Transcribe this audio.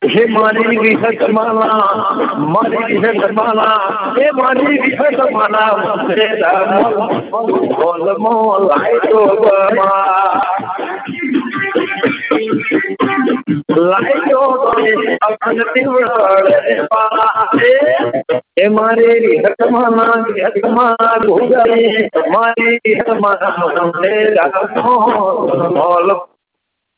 हे मारी विहत माला हे मारी विहत माला बोल मोलाय तो लाइटो अपन तिवड़े पाए हे मारी विहत माला भूगरे मारी विहत माला बोल